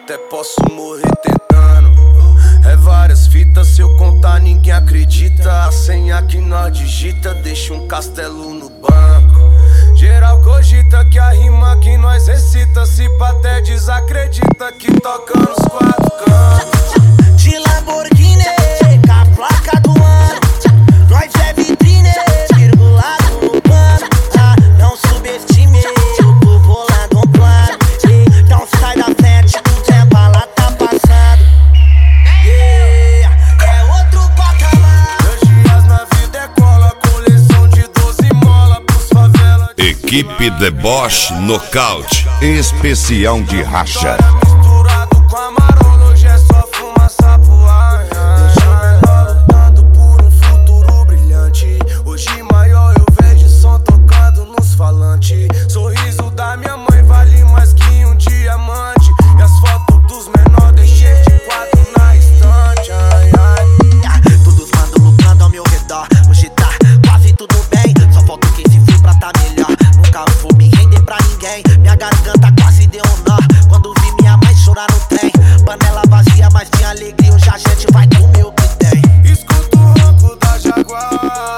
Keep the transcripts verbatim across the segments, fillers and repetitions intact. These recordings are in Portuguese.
Até posso morrer tentando. É várias fitas, se eu contar ninguém acredita. A senha que nós digita deixa um castelo no banco. Geral cogita que a rima que nós recita, se pá até desacredita que toca nos quatro cantos. De Lamborghini, com a placa do ano, nós é vitrine, virgulado no plano. Ah, não subestime, eu tô bolando um plano. Então sai da frente, o tempo a lá tá passando. Yeah, é outro patamar. Meus dias na vida é cola, coleção de doze mola pros favelas. Equipe Deboche Nocaute, especial de racha. Misturado com a marola, hoje é só fumaça pro ar. Deixa ela lutando por um futuro brilhante. Hoje maior eu vejo som tocando nos falantes. Sorriso da minha mãe vale mais que um diamante. E as fotos dos menores deixei de quatro na estante. Ai, ai. Todos mandam lucrando ao meu redor. Hoje tá quase tudo bem, só falta que se for pra tá melhor. Nunca vou me render pra ninguém. Minha garganta quase deu um nó quando vi minha mãe chorar no trem. Panela vazia, mas tinha alegria. Hoje a gente vai comer o que tem. Escuto o ronco da Jaguar.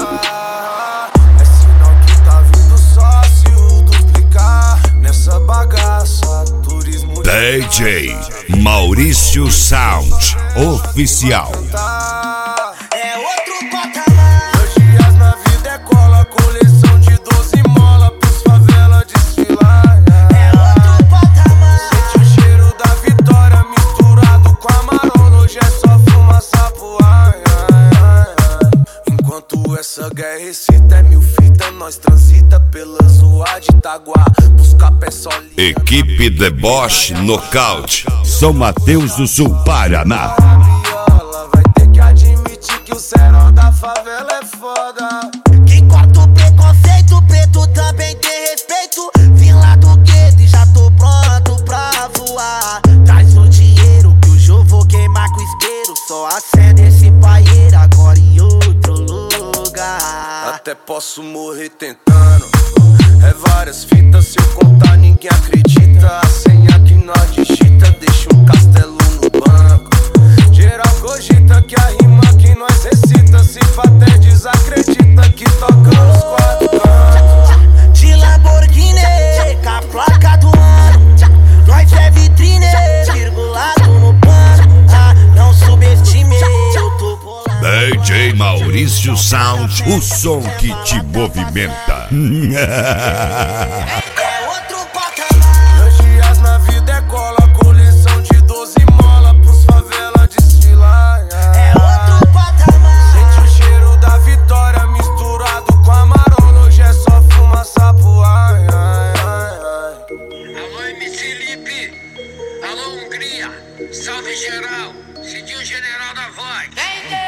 É sinal que tá vindo sócio duplicar nessa bagaça. Turismo D J Maurício Sound Oficial. É outro patamar. Meus dias na vida é cola, coleção de doze mola pros favelas desfilar. É outro patamar. Sente o cheiro da vitória misturado com a marola, hoje é só fumaça pro ar. Enquanto essa guerra excita, é mil fita, nós transita pelas ruas de Itaguá, buscar pé solinho. Equipe Deboche Nocaute, São Mateus do Sul, Paraná. Viola vai ter que admitir que o cerol da favela é foda. Quem corta o preconceito, preto também tem respeito. Vim lá do gueto e já tô pronto pra voar. Traz o dinheiro que hoje eu vou queimar com isqueiro. Só acende esse paieiro agora em outro lugar. Até posso morrer tentando. É várias fitas, se eu contar ninguém acredita. A senha que nós digita deixa um castelo no banco. Geral cogita que a rima que nós recita, se pá até desacredita que toca nos quatro cantos. De Lamborghini, com a placa do ano, nós é vitrine, virgulado no plano. Ah, não subestime, eu tô bolando. D J Maurício Sound, o som que te movimenta. É outro patamar. Meus dias na vida é cola, coleção de doze mola pros favelas desfilar. É outro patamar. Sente o cheiro da vitória misturado com a marola, hoje é só fumaça pro ar. Alô, M C Lipe, alô, Hungria, salve geral, Cidinho General da Voz.